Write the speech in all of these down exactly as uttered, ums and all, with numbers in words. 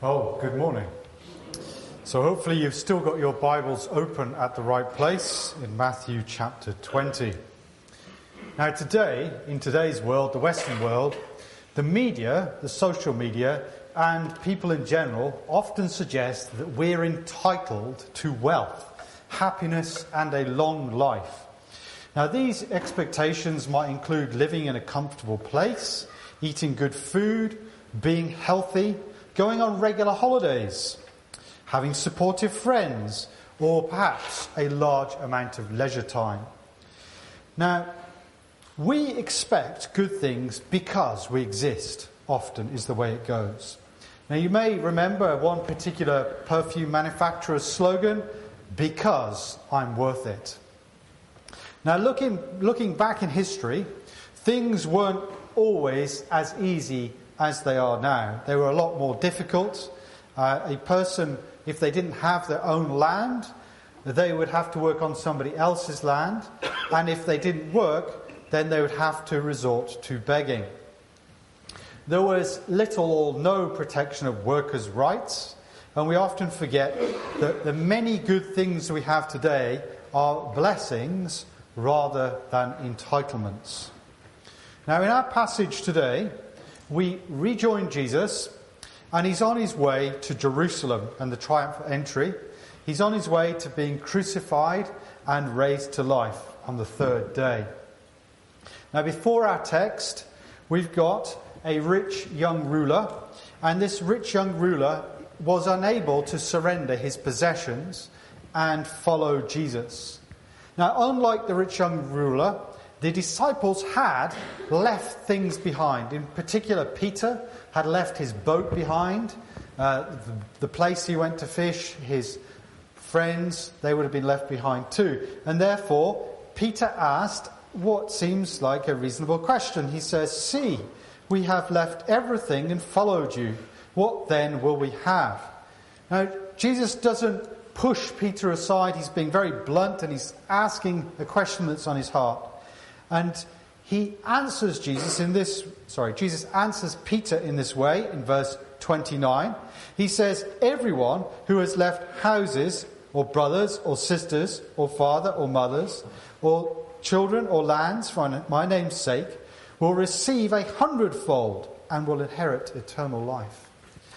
Oh, good morning. So hopefully you've still got your Bibles open at the right place in Matthew chapter twenty. Now today, in today's world, the Western world, the media, the social media, and people in general often suggest that we're entitled to wealth, happiness, and a long life. Now these expectations might include living in a comfortable place, eating good food, being healthy, going on regular holidays, having supportive friends, or perhaps a large amount of leisure time. Now, we expect good things because we exist, often is the way it goes. Now, you may remember one particular perfume manufacturer's slogan, "Because I'm worth it." Now, looking, looking back in history, things weren't always as easy as they are now. They were a lot more difficult. Uh, a person, if they didn't have their own land, they would have to work on somebody else's land. And if they didn't work, then they would have to resort to begging. There was little or no protection of workers' rights. And we often forget that the many good things we have today are blessings rather than entitlements. Now, in our passage today, we rejoin Jesus, and he's on his way to Jerusalem and the triumphal entry. He's on his way to being crucified and raised to life on the third day. Now, before our text, we've got a rich young ruler, and this rich young ruler was unable to surrender his possessions and follow Jesus. Now, unlike the rich young ruler, the disciples had left things behind. In particular, Peter had left his boat behind, uh, the, the place he went to fish, his friends, they would have been left behind too. And therefore, Peter asked what seems like a reasonable question. He says, "See, we have left everything and followed you. What then will we have?" Now, Jesus doesn't push Peter aside. He's being very blunt and he's asking a question that's on his heart. And he answers Jesus in this, sorry, Jesus answers Peter in this way in verse twenty-nine. He says, "Everyone who has left houses or brothers or sisters or father or mothers or children or lands for my name's sake will receive a hundredfold and will inherit eternal life."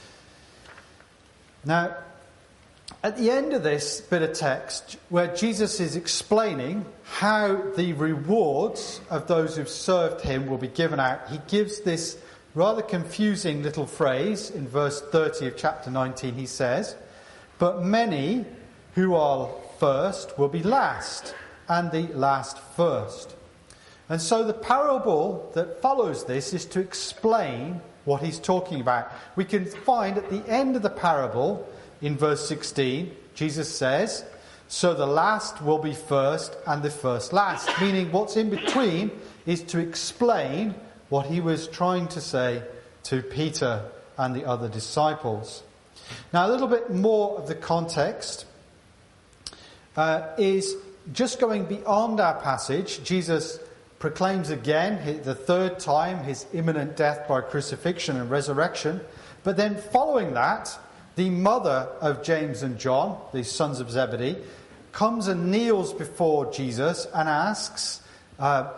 Now, at the end of this bit of text, where Jesus is explaining how the rewards of those who've served him will be given out, he gives this rather confusing little phrase in verse thirty of chapter nineteen. He says, "But many who are first will be last, and the last first." And so the parable that follows this is to explain what he's talking about. We can find at the end of the parable, in verse sixteen, Jesus says, "So the last will be first and the first last." Meaning what's in between is to explain what he was trying to say to Peter and the other disciples. Now a little bit more of the context uh, is just going beyond our passage. Jesus proclaims again, the third time, his imminent death by crucifixion and resurrection. But then following that, the mother of James and John, the sons of Zebedee, comes and kneels before Jesus and asks, uh,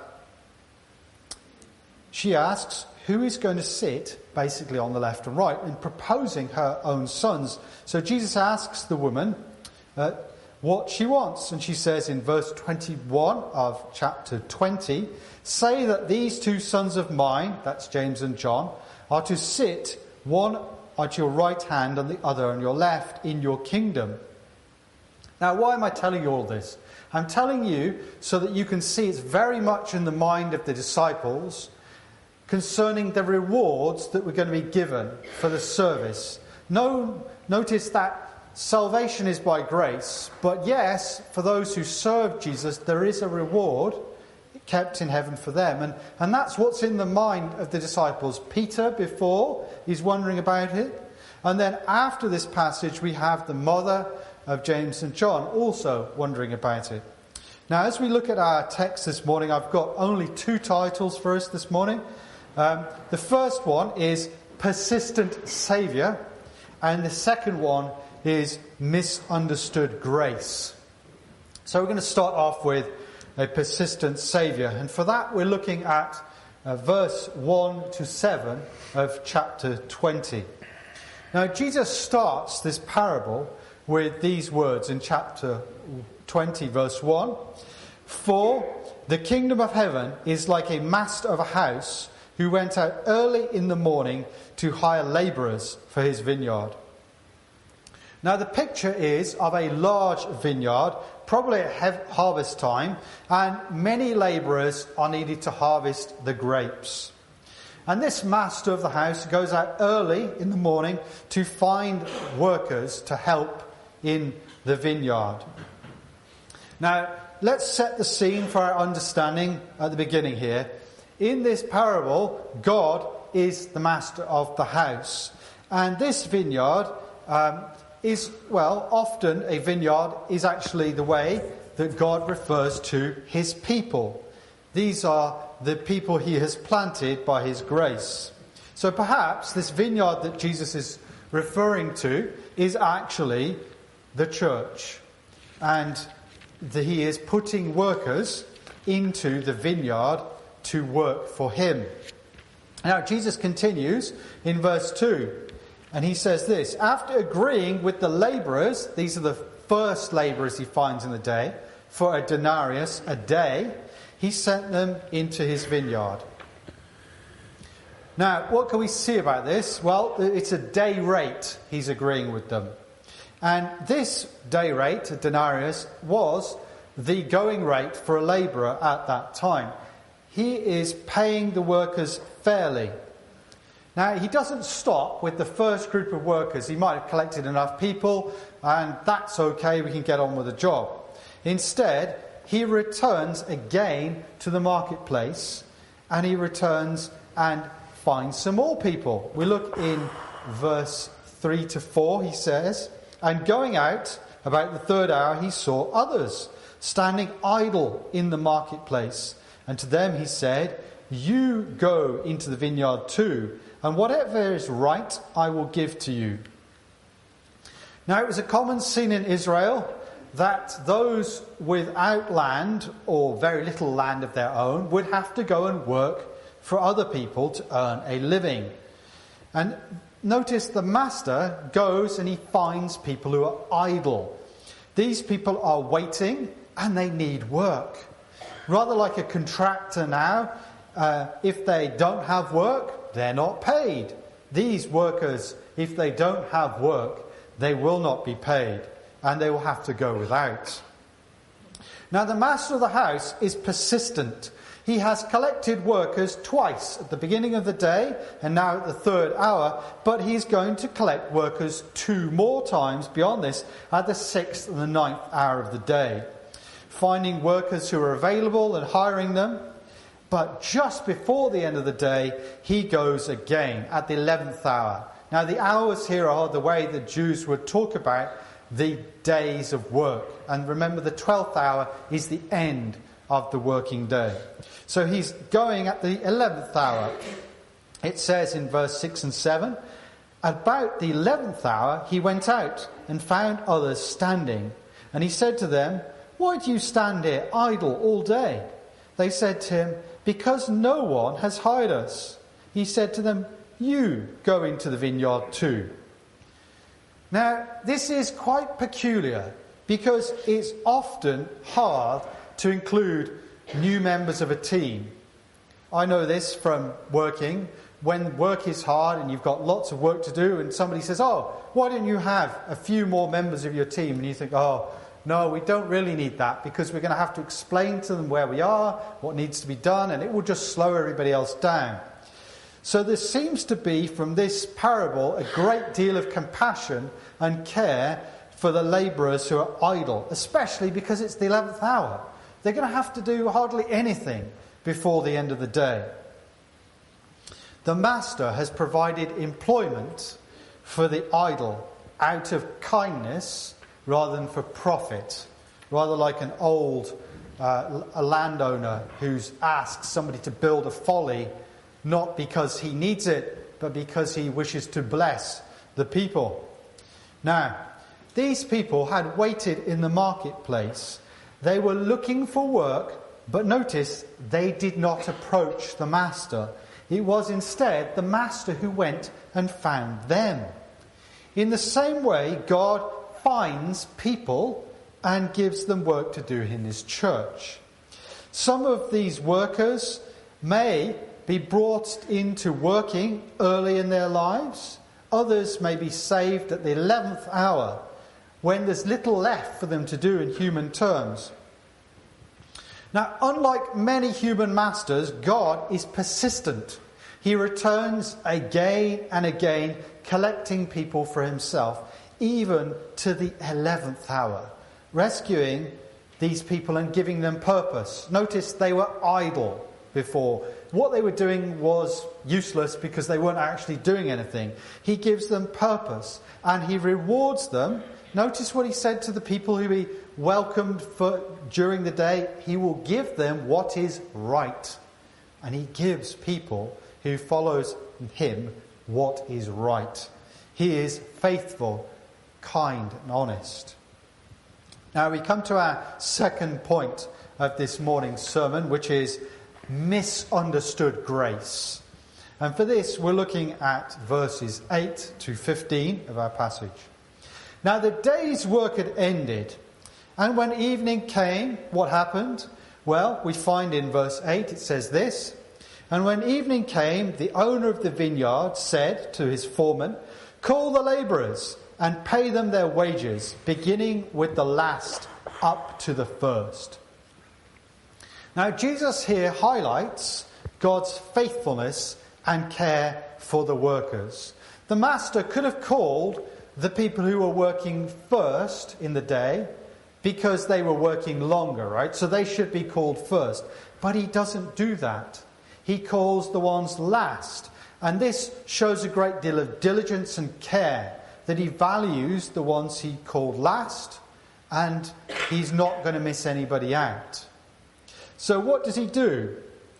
she asks, who is going to sit basically on the left and right, and proposing her own sons. So Jesus asks the woman uh, what she wants. And she says in verse twenty-one of chapter twenty, "Say that these two sons of mine," that's James and John, "are to sit one at your right hand and the other on your left in your kingdom." Now, why am I telling you all this? I'm telling you so that you can see it's very much in the mind of the disciples concerning the rewards that we're going to be given for the service. No, notice that salvation is by grace, but yes, for those who serve Jesus, there is a reward kept in heaven for them. And, and that's what's in the mind of the disciples. Peter, before, he's wondering about it. And then after this passage, we have the mother of James and John also wondering about it. Now, as we look at our text this morning, I've got only two titles for us this morning. Um, the first one is Persistent Saviour, And the second one is misunderstood grace. So we're going to start off with a persistent Saviour. And for that we're looking at uh, verse one to seven of chapter twenty. Now Jesus starts this parable with these words in chapter twenty, verse one. For the kingdom of heaven is like a master of a house who went out early in the morning to hire labourers for his vineyard. Now the picture is of a large vineyard, probably at harvest time, and many labourers are needed to harvest the grapes. And this master of the house goes out early in the morning to find workers to help in the vineyard. Now, let's set the scene for our understanding at the beginning here. In this parable, God is the master of the house. And this vineyard um, is, well, often a vineyard is actually the way that God refers to his people. These are the people he has planted by his grace. So perhaps this vineyard that Jesus is referring to is actually the church. And the, he is putting workers into the vineyard to work for him. Now Jesus continues in verse two. And he says this: after agreeing with the labourers, these are the first labourers he finds in the day, for a denarius a day, he sent them into his vineyard. Now, what can we see about this? Well, it's a day rate he's agreeing with them. And this day rate, a denarius, was the going rate for a labourer at that time. He is paying the workers fairly. Now, he doesn't stop with the first group of workers. He might have collected enough people, and that's okay, we can get on with the job. Instead, he returns again to the marketplace, and he returns and finds some more people. We look in verse three to four, he says, and going out about the third hour, he saw others standing idle in the marketplace. And to them he said, you go into the vineyard too, and whatever is right I will give to you. Now it was a common scene in Israel that those without land or very little land of their own would have to go and work for other people to earn a living. And notice the master goes and he finds people who are idle. These people are waiting and they need work. Rather like a contractor now, uh, if they don't have work, they're not paid. These workers, if they don't have work, they will not be paid, and they will have to go without. Now the master of the house is persistent. He has collected workers twice, at the beginning of the day and now at the third hour, but he's going to collect workers two more times beyond this at the sixth and the ninth hour of the day, finding workers who are available and hiring them. But just before the end of the day, he goes again at the eleventh hour. Now the hours here are the way the Jews would talk about the days of work. And remember, the twelfth hour is the end of the working day. So he's going at the eleventh hour. It says in verse six and seven, about the eleventh hour he went out and found others standing. And he said to them, why do you stand here idle all day? They said to him, because no one has hired us. He said to them, you go into the vineyard too. Now, this is quite peculiar because it's often hard to include new members of a team. I know this from working. When work is hard and you've got lots of work to do and somebody says, oh, why don't you have a few more members of your team? And you think, oh, no, we don't really need that because we're going to have to explain to them where we are, what needs to be done, and it will just slow everybody else down. So there seems to be, from this parable, a great deal of compassion and care for the labourers who are idle, especially because it's the eleventh hour. They're going to have to do hardly anything before the end of the day. The master has provided employment for the idle out of kindness rather than for profit, rather like an old uh, a landowner who's asked somebody to build a folly, not because he needs it, but because he wishes to bless the people. Now, these people had waited in the marketplace. They were looking for work, but notice they did not approach the master. It was instead the master who went and found them. In the same way, God finds people and gives them work to do in his church. Some of these workers may be brought into working early in their lives. Others may be saved at the eleventh hour, when there's little left for them to do in human terms. Now, unlike many human masters, God is persistent. He returns again and again, collecting people for himself, even to the eleventh hour, rescuing these people and giving them purpose. Notice they were idle before. What they were doing was useless because they weren't actually doing anything. He gives them purpose and he rewards them. Notice what he said to the people who he welcomed for during the day. He will give them what is right. And he gives people who follows him what is right. He is faithful, kind and honest. Now we come to our second point of this morning's sermon, which is misunderstood grace. And for this we're looking at verses eight to fifteen of our passage. Now the day's work had ended, and when evening came, what happened? Well, we find in verse eight, it says this: "And when evening came, the owner of the vineyard said to his foreman, 'Call the labourers and pay them their wages, beginning with the last up to the first.'" Now Jesus here highlights God's faithfulness and care for the workers. The master could have called the people who were working first in the day because they were working longer, right? So they should be called first. But he doesn't do that. He calls the ones last. And this shows a great deal of diligence and care, that he values the ones he called last, and he's not going to miss anybody out. So what does he do?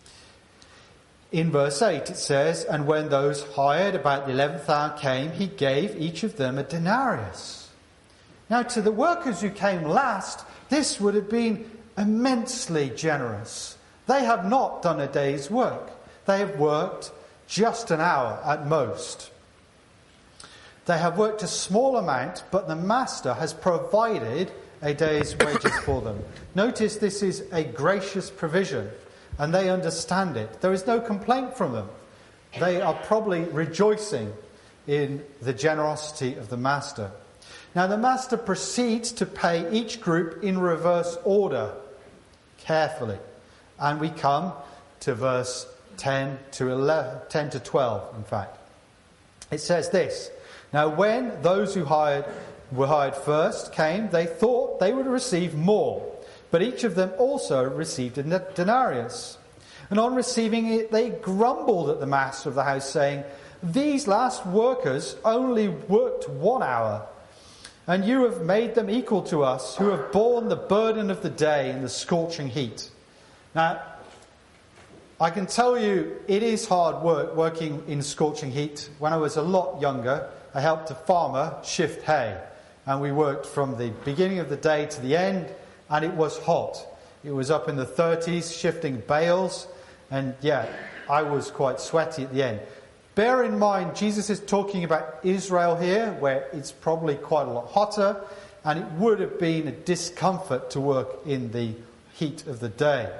In verse eight it says, "And when those hired about the eleventh hour came, he gave each of them a denarius." Now to the workers who came last, this would have been immensely generous. They have not done a day's work. They have worked just an hour at most. They have worked a small amount, but the master has provided a day's wages for them. Notice this is a gracious provision, and they understand it. There is no complaint from them. They are probably rejoicing in the generosity of the master. Now the master proceeds to pay each group in reverse order, carefully. And we come to verse ten to eleven, ten to twelve, in fact. It says this: "Now when those who hired were hired first came, they thought they would receive more, but each of them also received a denarius. And on receiving it, they grumbled at the master of the house, saying, 'These last workers only worked one hour, and you have made them equal to us, who have borne the burden of the day in the scorching heat.'" Now, I can tell you it is hard work working in scorching heat. When I was a lot younger, I helped a farmer shift hay, and we worked from the beginning of the day to the end, and it was hot. It was up in the thirties, shifting bales, and yeah, I was quite sweaty at the end. Bear in mind, Jesus is talking about Israel here, where it's probably quite a lot hotter, and it would have been a discomfort to work in the heat of the day.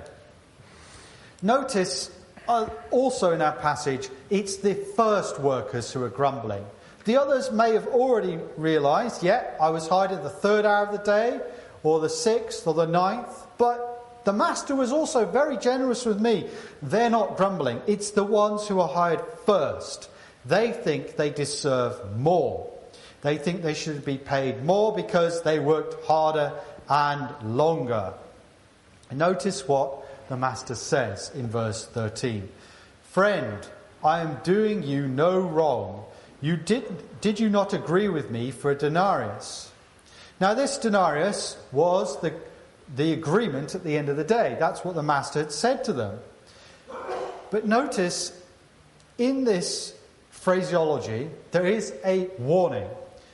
Notice uh, also in our passage, it's the first workers who are grumbling. The others may have already realised, yeah, I was hired at the third hour of the day, or the sixth, or the ninth, but the master was also very generous with me. They're not grumbling. It's the ones who are hired first. They think they deserve more. They think they should be paid more because they worked harder and longer. Notice what the master says in verse thirteen. "Friend, I am doing you no wrong. You did, did you not agree with me for a denarius?" Now this denarius was the, the agreement at the end of the day. That's what the master had said to them. But notice, in this phraseology, there is a warning.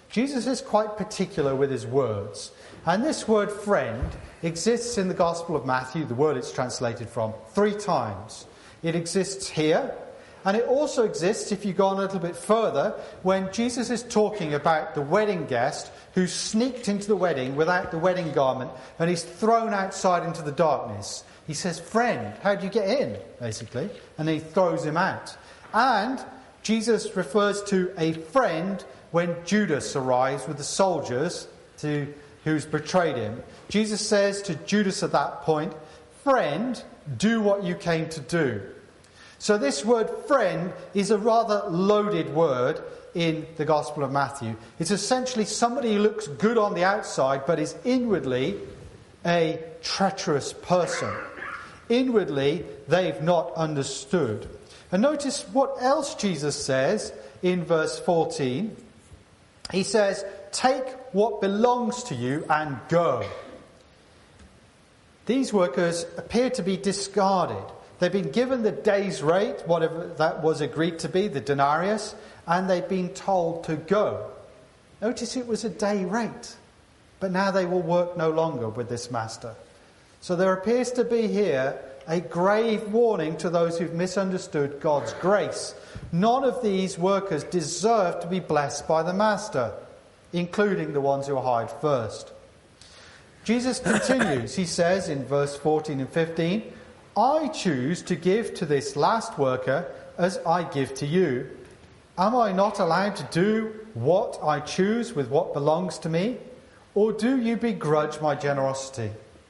Jesus is quite particular with his words. And this word friend exists in the Gospel of Matthew, the word it's translated from, three times. It exists here, and it also exists, if you go on a little bit further, when Jesus is talking about the wedding guest who sneaked into the wedding without the wedding garment, and he's thrown outside into the darkness. He says, friend, how'd you get in, basically? And he throws him out. And Jesus refers to a friend when Judas arrives with the soldiers to who's betrayed him. Jesus says to Judas at that point, friend, do what you came to do. So this word friend is a rather loaded word in the Gospel of Matthew. It's essentially somebody who looks good on the outside but is inwardly a treacherous person. Inwardly, they've not understood. And notice what else Jesus says in verse fourteen. He says, take what belongs to you and go. These workers appear to be discarded. They've been given the day's rate, whatever that was agreed to be, the denarius, and they've been told to go. Notice it was a day rate, but now they will work no longer with this master. So there appears to be here a grave warning to those who've misunderstood God's grace. None of these workers deserve to be blessed by the master, including the ones who are hired first. Jesus continues. He says in verse fourteen and fifteen, I choose to give to this last worker as I give to you. Am I not allowed to do what I choose with what belongs to me? Or do you begrudge my generosity?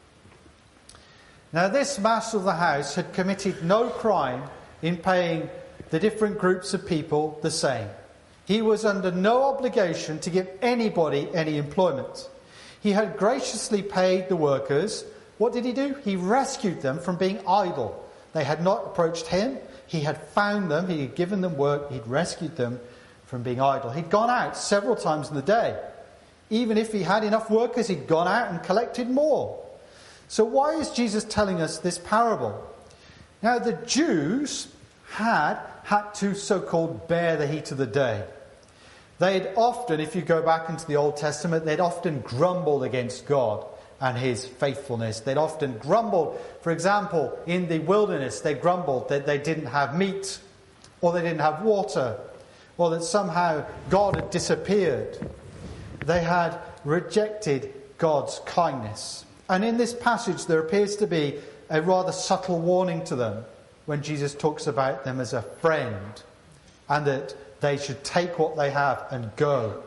Now, this master of the house had committed no crime in paying the different groups of people the same. He was under no obligation to give anybody any employment. He had graciously paid the workers. What did he do? He rescued them from being idle. They had not approached him. He had found them. He had given them work. He'd rescued them from being idle. He'd gone out several times in the day. Even if he had enough workers, he'd gone out and collected more. So why is Jesus telling us this parable? Now, the Jews had had to so-called bear the heat of the day. They'd often, if you go back into the Old Testament, they'd often grumbled against God and his faithfulness. They'd often grumbled, for example, in the wilderness, they grumbled that they didn't have meat, or they didn't have water, or that somehow God had disappeared. They had rejected God's kindness. And in this passage, there appears to be a rather subtle warning to them when Jesus talks about them as a friend, and that they should take what they have and go.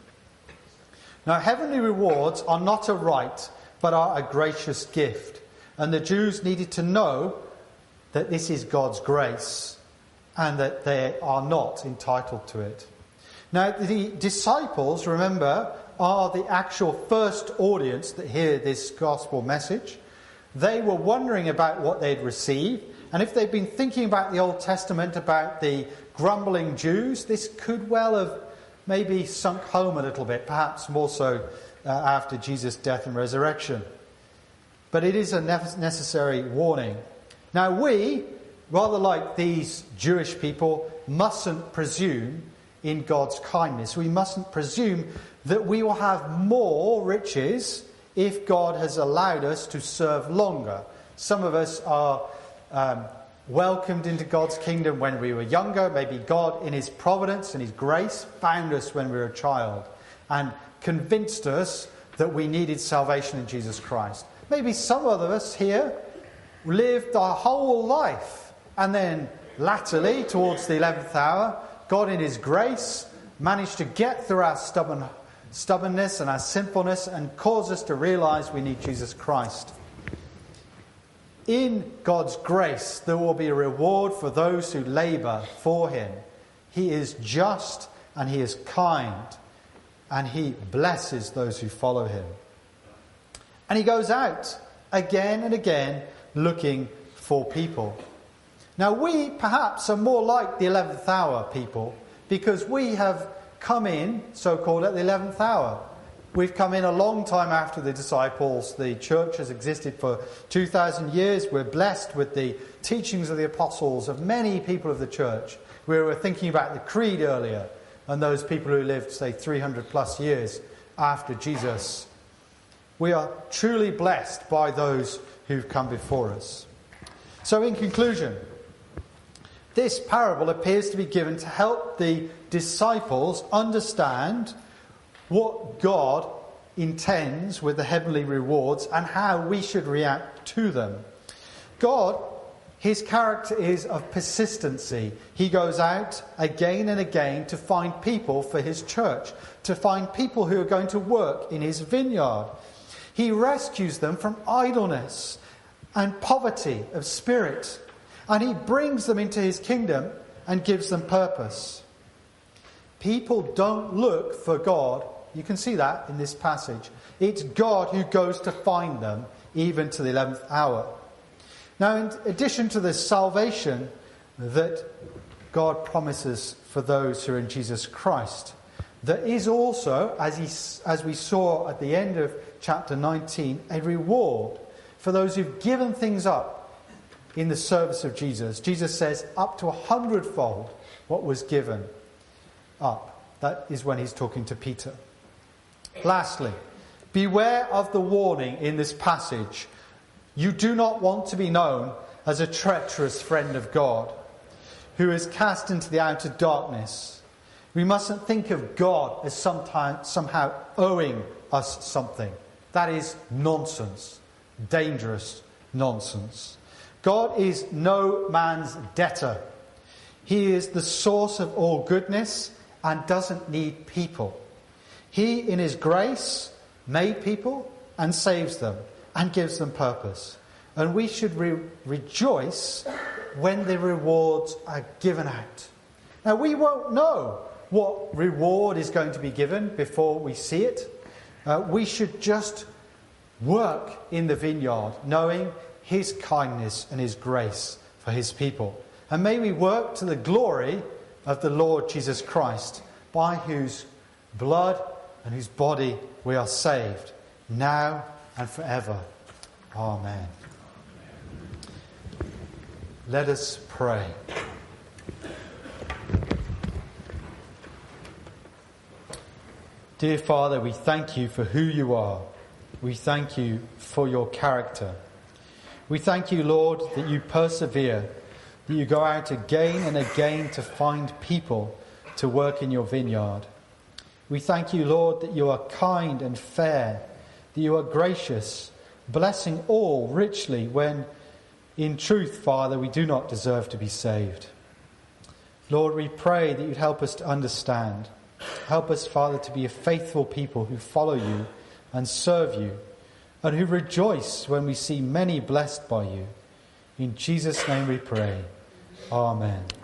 Now, heavenly rewards are not a right, but are a gracious gift. And the Jews needed to know that this is God's grace and that they are not entitled to it. Now, the disciples, remember, are the actual first audience that hear this gospel message. They were wondering about what they'd received. And if they'd been thinking about the Old Testament, about the grumbling Jews, this could well have maybe sunk home a little bit, perhaps more so uh, after Jesus' death and resurrection. But it is a necessary warning. Now we, rather like these Jewish people, mustn't presume in God's kindness. We mustn't presume that we will have more riches if God has allowed us to serve longer. Some of us are um, welcomed into God's kingdom when we were younger. Maybe God, in his providence and his grace, found us when we were a child and convinced us that we needed salvation in Jesus Christ. Maybe some of us here lived our whole life, and then latterly, towards the eleventh hour, God in his grace managed to get through our stubborn, stubbornness and our sinfulness and cause us to realize we need Jesus Christ. In God's grace, there will be a reward for those who labour for him. He is just and he is kind, and he blesses those who follow him. And he goes out again and again looking for people. Now we perhaps are more like the eleventh hour people, because we have come in, so-called, at the eleventh hour. We've come in a long time after the disciples. The church has existed for two thousand years. We're blessed with the teachings of the apostles, of many people of the church. We were thinking about the creed earlier, and those people who lived, say, three hundred plus years after Jesus. We are truly blessed by those who've come before us. So in conclusion, this parable appears to be given to help the disciples understand what God intends with the heavenly rewards and how we should react to them. God, his character is of persistency. He goes out again and again to find people for his church, to find people who are going to work in his vineyard. He rescues them from idleness and poverty of spirit, and he brings them into his kingdom and gives them purpose. People don't look for God. You can see that in this passage. It's God who goes to find them, even to the eleventh hour. Now, in addition to the salvation that God promises for those who are in Jesus Christ, there is also, as, he, as we saw at the end of chapter nineteen, a reward for those who've given things up in the service of Jesus. Jesus says up to a hundredfold what was given up. That is when he's talking to Peter. Lastly, beware of the warning in this passage. You do not want to be known as a treacherous friend of God who is cast into the outer darkness. We mustn't think of God as sometime, somehow owing us something. That is nonsense. Dangerous nonsense. God is no man's debtor. He is the source of all goodness and doesn't need people. He, in his grace, made people and saves them and gives them purpose. And we should re- rejoice when the rewards are given out. Now, we won't know what reward is going to be given before we see it. Uh, we should just work in the vineyard, knowing his kindness and his grace for his people. And may we work to the glory of the Lord Jesus Christ, by whose blood and whose body we are saved, now and forever. Amen. Let us pray. Dear Father, we thank you for who you are. We thank you for your character. We thank you, Lord, that you persevere, that you go out again and again to find people to work in your vineyard. We thank you, Lord, that you are kind and fair, that you are gracious, blessing all richly when, in truth, Father, we do not deserve to be saved. Lord, we pray that you'd help us to understand. Help us, Father, to be a faithful people who follow you and serve you, and who rejoice when we see many blessed by you. In Jesus' name we pray. Amen.